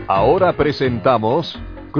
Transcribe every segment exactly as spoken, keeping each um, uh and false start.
Ahora presentamos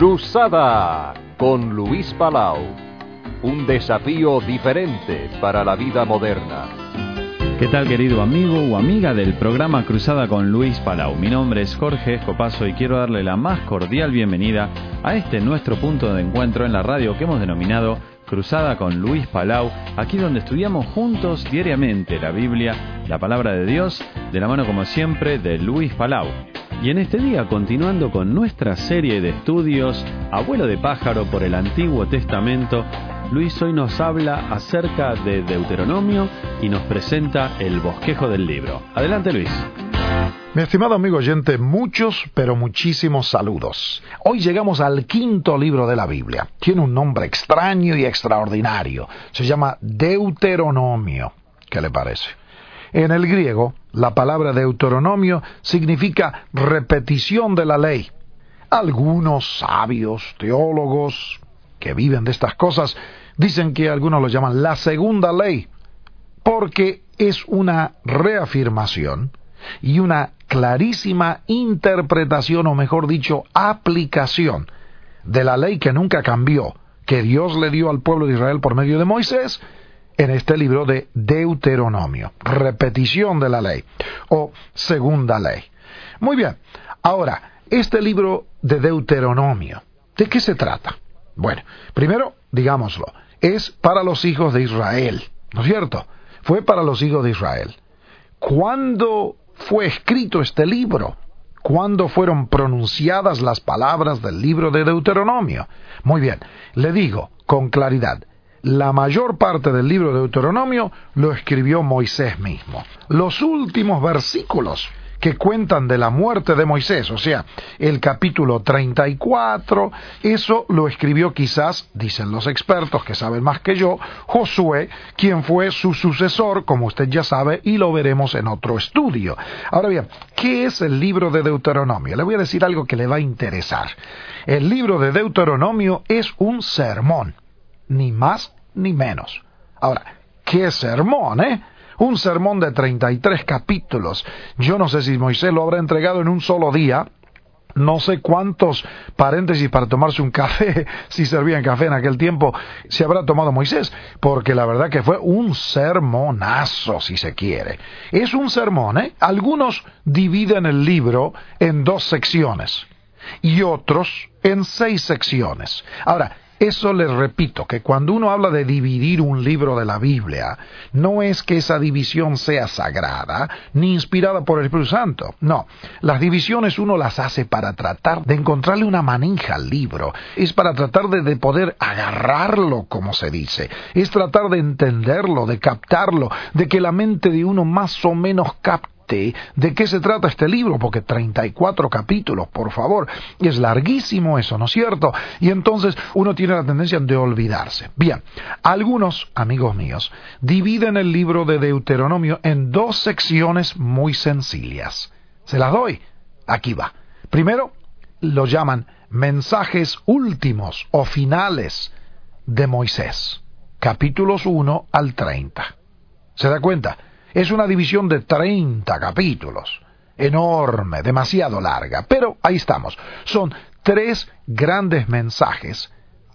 Cruzada con Luis Palau. Un desafío diferente para la vida moderna. ¿Qué tal, querido amigo o amiga del programa Cruzada con Luis Palau? Mi nombre es Jorge Escopazo y quiero darle la más cordial bienvenida a este nuestro punto de encuentro en la radio que hemos denominado Cruzada con Luis Palau, aquí donde estudiamos juntos diariamente la Biblia, la Palabra de Dios, de la mano como siempre de Luis Palau. Y en este día, continuando con nuestra serie de estudios Abuelo de Pájaro por el Antiguo Testamento, Luis hoy nos habla acerca de Deuteronomio y nos presenta el bosquejo del libro. Adelante, Luis. Mi estimado amigo oyente, muchos, pero muchísimos saludos. Hoy llegamos al quinto libro de la Biblia. Tiene un nombre extraño y extraordinario. Se llama Deuteronomio. ¿Qué le parece? En el griego, la palabra Deuteronomio significa repetición de la ley. Algunos sabios, teólogos que viven de estas cosas, dicen que algunos lo llaman la segunda ley, porque es una reafirmación y una clarísima interpretación, o mejor dicho, aplicación de la ley que nunca cambió, que Dios le dio al pueblo de Israel por medio de Moisés, en este libro de Deuteronomio, repetición de la ley, o segunda ley. Muy bien, ahora, este libro de Deuteronomio, ¿de qué se trata? Bueno, primero, digámoslo, es para los hijos de Israel, ¿no es cierto? Fue para los hijos de Israel. ¿Cuándo fue escrito este libro? ¿Cuándo fueron pronunciadas las palabras del libro de Deuteronomio? Muy bien, le digo con claridad, la mayor parte del libro de Deuteronomio lo escribió Moisés mismo. Los últimos versículos que cuentan de la muerte de Moisés, o sea, el capítulo treinta y cuatro, eso lo escribió quizás, dicen los expertos que saben más que yo, Josué, quien fue su sucesor, como usted ya sabe, y lo veremos en otro estudio. Ahora bien, ¿qué es el libro de Deuteronomio? Le voy a decir algo que le va a interesar. El libro de Deuteronomio es un sermón, ni más ni menos. Ahora, ¿qué sermón, eh? Un sermón de treinta y tres capítulos. Yo no sé si Moisés lo habrá entregado en un solo día. No sé cuántos paréntesis para tomarse un café, si servían café en aquel tiempo, se habrá tomado Moisés, porque la verdad que fue un sermonazo, si se quiere. Es un sermón, ¿eh? Algunos dividen el libro en dos secciones y otros en seis secciones. Ahora, eso les repito, que cuando uno habla de dividir un libro de la Biblia, no es que esa división sea sagrada, ni inspirada por el Espíritu Santo. No, las divisiones uno las hace para tratar de encontrarle una manija al libro. Es para tratar de, de poder agarrarlo, como se dice. Es tratar de entenderlo, de captarlo, de que la mente de uno más o menos capte de qué se trata este libro, porque treinta y cuatro capítulos, por favor, y es larguísimo eso, ¿no es cierto? Y entonces uno tiene la tendencia de olvidarse. Bien, algunos amigos míos dividen el libro de Deuteronomio en dos secciones muy sencillas. Se las doy. Aquí va. Primero, lo llaman mensajes últimos o finales de Moisés, capítulos uno al treinta. ¿Se da cuenta? Es una división de treinta capítulos, enorme, demasiado larga, pero ahí estamos. Son tres grandes mensajes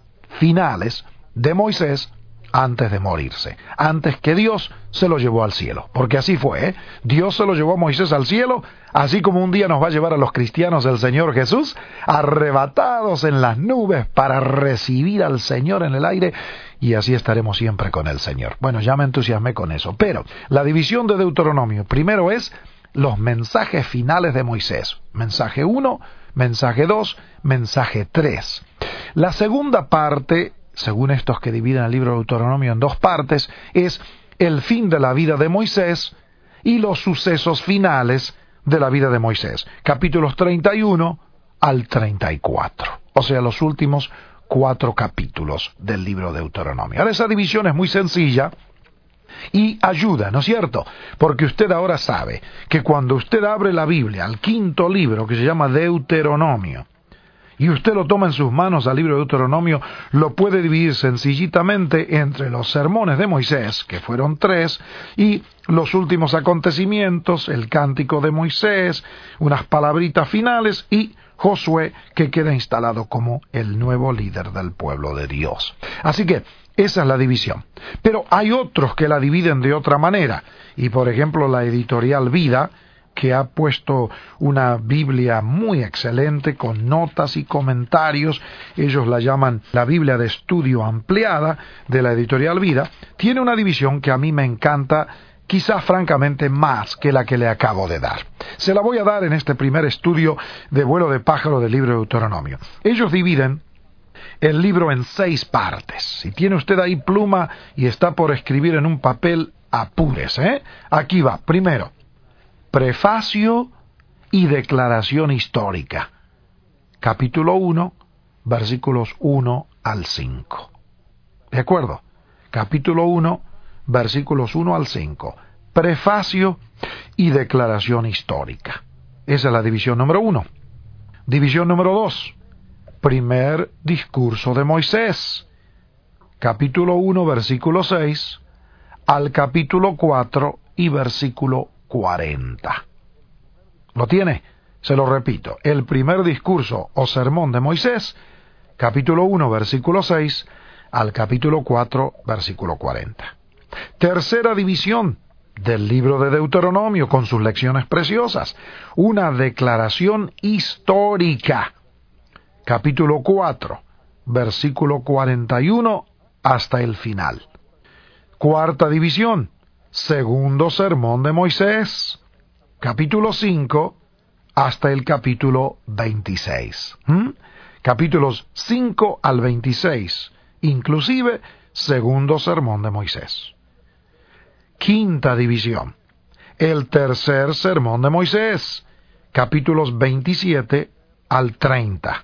finales de Moisés antes de morirse, antes que Dios se lo llevó al cielo, porque así fue, ¿eh? Dios se lo llevó a Moisés al cielo, así como un día nos va a llevar a los cristianos el Señor Jesús, arrebatados en las nubes para recibir al Señor en el aire, y así estaremos siempre con el Señor. Bueno, ya me entusiasmé con eso, pero la división de Deuteronomio, primero es los mensajes finales de Moisés, mensaje uno, mensaje dos, mensaje tres. La segunda parte, según estos que dividen el libro de Deuteronomio en dos partes, es el fin de la vida de Moisés y los sucesos finales de la vida de Moisés, capítulos treinta y uno al treinta y cuatro, o sea, los últimos cuatro capítulos del libro de Deuteronomio. Ahora, esa división es muy sencilla y ayuda, ¿no es cierto? Porque usted ahora sabe que cuando usted abre la Biblia al quinto libro, que se llama Deuteronomio, y usted lo toma en sus manos al libro de Deuteronomio, lo puede dividir sencillitamente entre los sermones de Moisés, que fueron tres, y los últimos acontecimientos, el cántico de Moisés, unas palabritas finales, y Josué, que queda instalado como el nuevo líder del pueblo de Dios. Así que esa es la división. Pero hay otros que la dividen de otra manera, y por ejemplo la editorial Vida, que ha puesto una Biblia muy excelente con notas y comentarios, ellos la llaman la Biblia de Estudio Ampliada de la editorial Vida, tiene una división que a mí me encanta, quizás francamente más que la que le acabo de dar. Se la voy a dar en este primer estudio de vuelo de pájaro del libro de Deuteronomio. Ellos dividen el libro en seis partes. Si tiene usted ahí pluma y está por escribir en un papel, apúrese, ¿eh? Aquí va. Primero, prefacio y declaración histórica. Capítulo uno, versículos uno al cinco. ¿De acuerdo? Capítulo uno, versículos uno al cinco. Prefacio y declaración histórica. Esa es la división número uno. División número dos. Primer discurso de Moisés. Capítulo uno, versículo seis, al capítulo cuatro y versículo cuarenta. ¿Lo tiene? Se lo repito. El primer discurso o sermón de Moisés, capítulo uno, versículo seis, al capítulo cuatro, versículo cuarenta. Tercera división del libro de Deuteronomio con sus lecciones preciosas. Una declaración histórica. Capítulo cuatro, versículo cuarenta y uno hasta el final. Cuarta división. Segundo sermón de Moisés. Capítulo cinco hasta el capítulo veintiséis. ¿Mm? Capítulos cinco al veintiséis. Inclusive, segundo sermón de Moisés. Quinta división. El tercer sermón de Moisés. Capítulos veintisiete al treinta.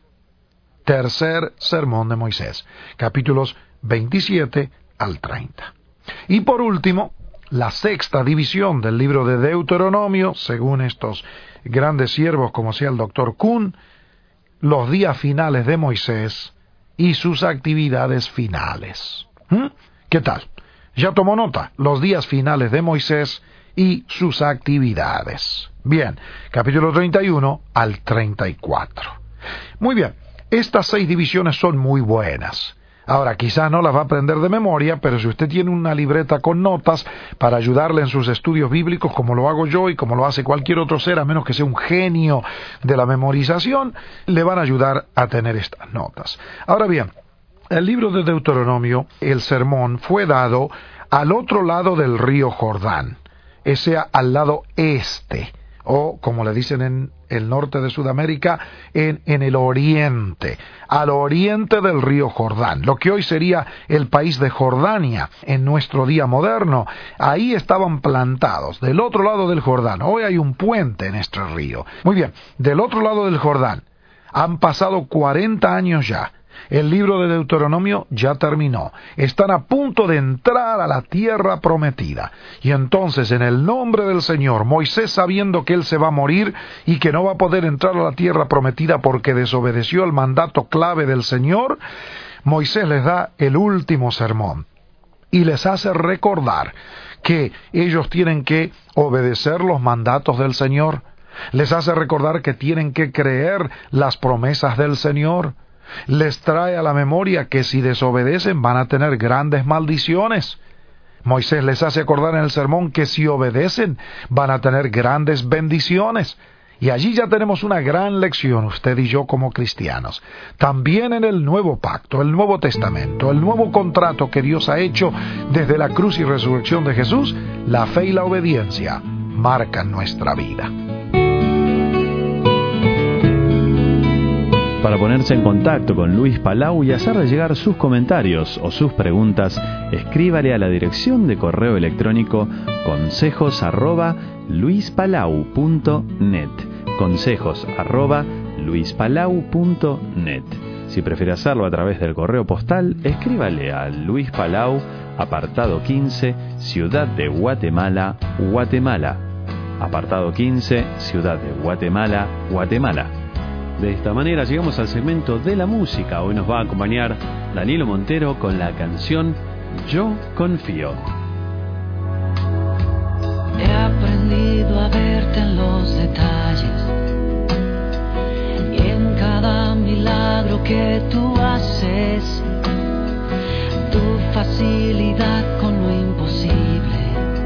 Tercer sermón de Moisés. Capítulos veintisiete al treinta. Y por último, la sexta división del libro de Deuteronomio, según estos grandes siervos como sea el doctor Kuhn, los días finales de Moisés y sus actividades finales. ¿Mm? ¿Qué tal? ¿Ya tomó nota? Los días finales de Moisés y sus actividades. Bien, capítulo treinta y uno al treinta y cuatro. Muy bien, estas seis divisiones son muy buenas. Ahora, quizás no las va a aprender de memoria, pero si usted tiene una libreta con notas para ayudarle en sus estudios bíblicos, como lo hago yo y como lo hace cualquier otro ser, a menos que sea un genio de la memorización, le van a ayudar a tener estas notas. Ahora bien, el libro de Deuteronomio, el sermón, fue dado al otro lado del río Jordán, o sea, al lado este, o como le dicen en el norte de Sudamérica, en, en el oriente, al oriente del río Jordán, lo que hoy sería el país de Jordania en nuestro día moderno. Ahí estaban plantados, del otro lado del Jordán. Hoy hay un puente en este río. Muy bien, del otro lado del Jordán. Han pasado cuarenta años ya. El libro de Deuteronomio ya terminó. Están a punto de entrar a la tierra prometida. Y entonces, en el nombre del Señor, Moisés, sabiendo que él se va a morir y que no va a poder entrar a la tierra prometida porque desobedeció el mandato clave del Señor, Moisés les da el último sermón y les hace recordar que ellos tienen que obedecer los mandatos del Señor. Les hace recordar que tienen que creer las promesas del Señor. Les trae a la memoria que si desobedecen van a tener grandes maldiciones. Moisés les hace acordar en el sermón que si obedecen van a tener grandes bendiciones. Y allí ya tenemos una gran lección, usted y yo como cristianos. También en el Nuevo Pacto, el Nuevo Testamento, el nuevo contrato que Dios ha hecho desde la cruz y resurrección de Jesús, la fe y la obediencia marcan nuestra vida. Para ponerse en contacto con Luis Palau y hacerle llegar sus comentarios o sus preguntas, escríbale a la dirección de correo electrónico consejos arroba luispalau punto net. Consejos arroba luispalau punto net. Si prefiere hacerlo a través del correo postal, escríbale a Luis Palau, apartado quince, Ciudad de Guatemala, Guatemala. Apartado quince, Ciudad de Guatemala, Guatemala. De esta manera llegamos al segmento de la música. Hoy nos va a acompañar Danilo Montero con la canción Yo Confío. He aprendido a verte en los detalles y en cada milagro que tú haces. Tu facilidad con lo imposible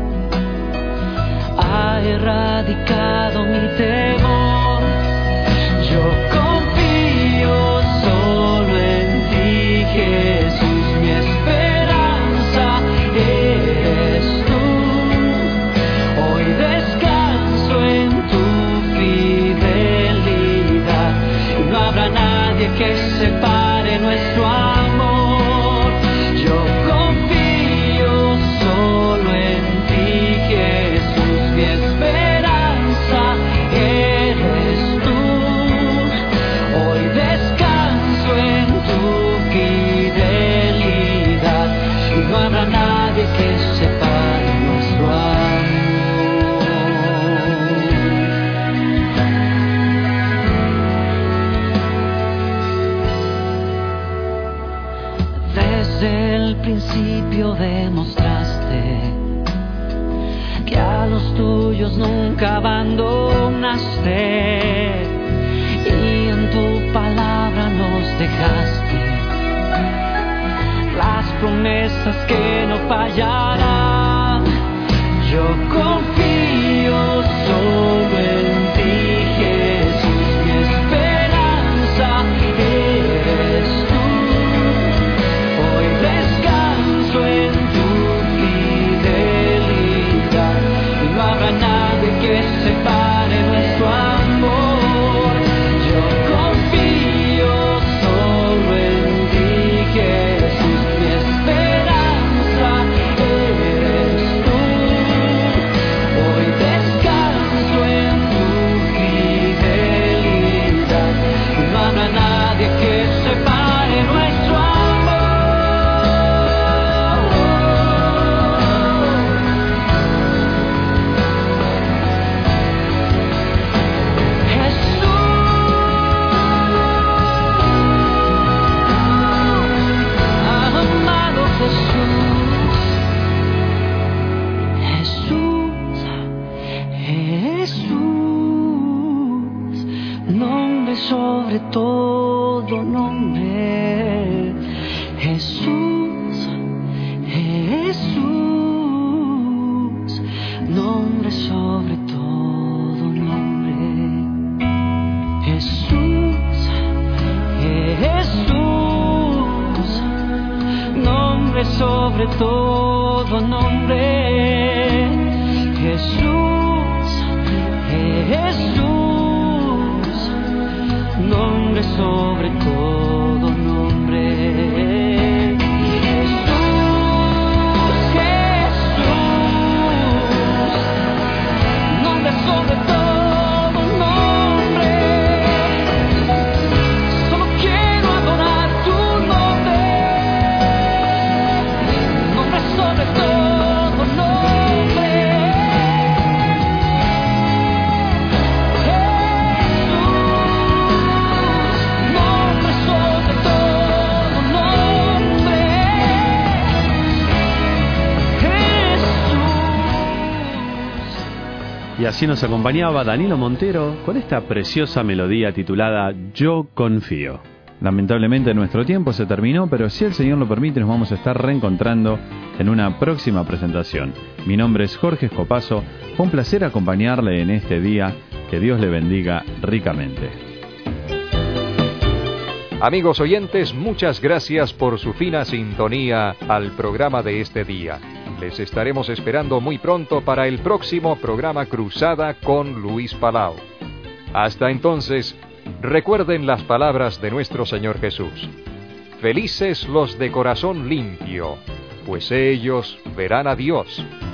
ha erradicado mi temor. Yo confío solo en ti, Jesús, mi esperanza eres tú. Hoy descanso en tu fidelidad y no habrá nadie que separe nuestro amor. Yo confío solo en ti, Jesús, mi esperanza eres tú. Hoy descanso en tu fidelidad y no habrá nadie que separe nuestro amor. Desde el principio demostraste que a los tuyos nunca abandonaste y en tu palabra nos dejaste las promesas que no fallarán. Yo confío solo en ti, Jesús, mi esperanza eres tú. Hoy descanso en tu fidelidad y no habrá nadie que separe nuestro amor. Yo confío solo en ti, Jesús, mi esperanza eres tú. Hoy descanso en tu fidelidad y no habrá nadie que separe nuestro amor. Amado Jesús, Jesús, Jesús, nombre sobre todo nombre. Jesús, Jesús, nombre sobre todo nombre. Jesús, Jesús, nombre sobre todo nombre. Jesús, Jesús, nombre sobre todo nombre. Jesús, Jesús, nombre sobre todo nombre. Solo quiero adorar tu nombre. Nombre sobre todo nombre. Jesús, nombre sobre todo nombre. Jesús. Y así nos acompañaba Danilo Montero con esta preciosa melodía titulada Yo Confío. Lamentablemente nuestro tiempo se terminó, pero si el Señor lo permite nos vamos a estar reencontrando en una próxima presentación. Mi nombre es Jorge Escopazo, fue un placer acompañarle en este día, que Dios le bendiga ricamente. Amigos oyentes, muchas gracias por su fina sintonía al programa de este día. Les estaremos esperando muy pronto para el próximo programa Cruzada con Luis Palau. Hasta entonces, recuerden las palabras de nuestro Señor Jesús. Felices los de corazón limpio, pues ellos verán a Dios.